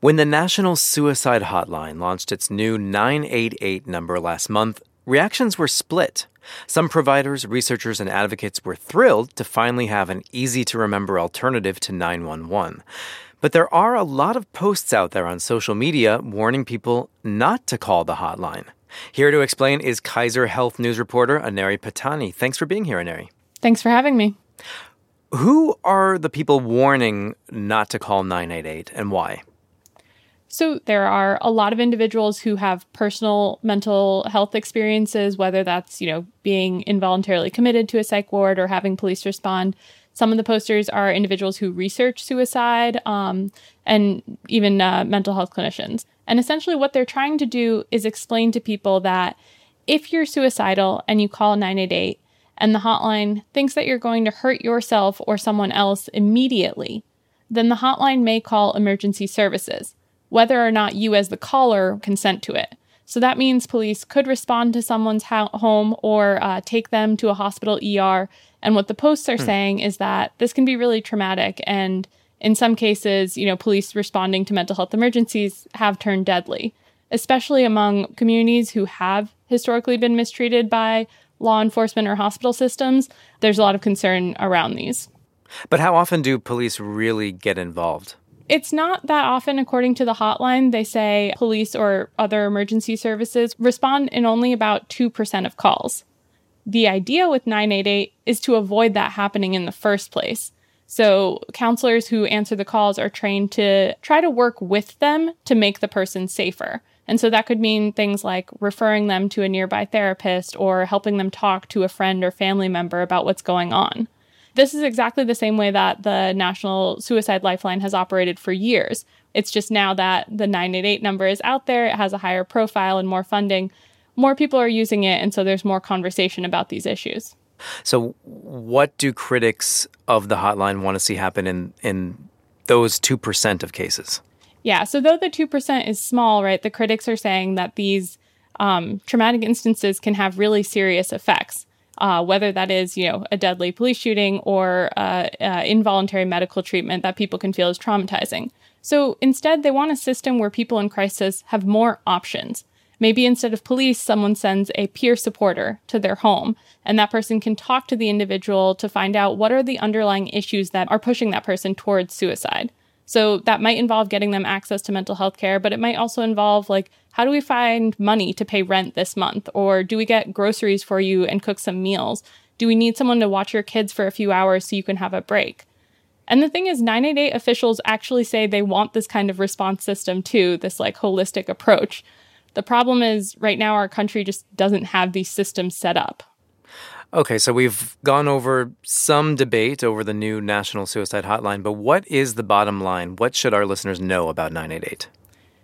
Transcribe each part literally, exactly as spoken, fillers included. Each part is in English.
When the National Suicide Hotline launched its new nine eight eight number last month, reactions were split. Some providers, researchers, and advocates were thrilled to finally have an easy-to-remember alternative to nine one one. But there are a lot of posts out there on social media warning people not to call the hotline. Here to explain is Kaiser Health News reporter Aneri Patani. Thanks for being here, Aneri. Thanks for having me. Who are the people warning not to call nine eight eight and why? So there are a lot of individuals who have personal mental health experiences, whether that's, you know, being involuntarily committed to a psych ward or having police respond. Some of the posters are individuals who research suicide um, and even uh, mental health clinicians. And essentially what they're trying to do is explain to people that if you're suicidal and you call nine eight eight and the hotline thinks that you're going to hurt yourself or someone else immediately, then the hotline may call emergency services, whether or not you as the caller consent to it. So that means police could respond to someone's ho- home or uh, take them to a hospital E R. And what the posts are hmm. saying is that this can be really traumatic. And in some cases, you know, police responding to mental health emergencies have turned deadly, especially among communities who have historically been mistreated by law enforcement or hospital systems. There's a lot of concern around these. But how often do police really get involved? It's not that often, according to the hotline. They say police or other emergency services respond in only about two percent of calls. The idea with nine eight eight is to avoid that happening in the first place. So counselors who answer the calls are trained to try to work with them to make the person safer. And so that could mean things like referring them to a nearby therapist or helping them talk to a friend or family member about what's going on. This is exactly the same way that the National Suicide Lifeline has operated for years. It's just now that the nine eight eight number is out there, it has a higher profile and more funding, more people are using it, and so there's more conversation about these issues. So what do critics of the hotline want to see happen in, in those two percent of cases? Yeah, so though the two percent is small, right, the critics are saying that these um, traumatic instances can have really serious effects. Uh, whether that is, you know, a deadly police shooting or uh, uh, involuntary medical treatment that people can feel is traumatizing. So instead, they want a system where people in crisis have more options. Maybe instead of police, someone sends a peer supporter to their home, and that person can talk to the individual to find out what are the underlying issues that are pushing that person towards suicide. So that might involve getting them access to mental health care, but it might also involve, like, how do we find money to pay rent this month? Or do we get groceries for you and cook some meals? Do we need someone to watch your kids for a few hours so you can have a break? And the thing is, nine eight eight officials actually say they want this kind of response system too, this like holistic approach. The problem is right now our country just doesn't have these systems set up. Okay, so we've gone over some debate over the new National Suicide Hotline, but what is the bottom line? What should our listeners know about nine eight eight?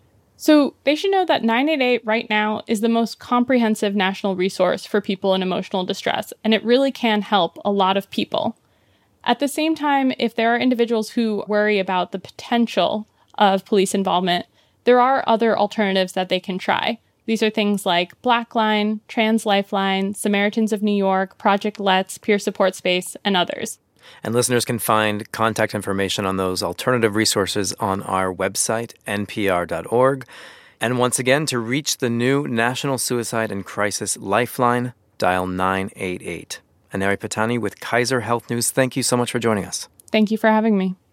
So they should know that nine eight eight right now is the most comprehensive national resource for people in emotional distress, and it really can help a lot of people. At the same time, if there are individuals who worry about the potential of police involvement, there are other alternatives that they can try. These are things like Blackline, Trans Lifeline, Samaritans of New York, Project Let's, Peer Support Space, and others. And listeners can find contact information on those alternative resources on our website, n p r dot org. And once again, to reach the new National Suicide and Crisis Lifeline, dial nine eight eight. Aneri Patani with Kaiser Health News, thank you so much for joining us. Thank you for having me.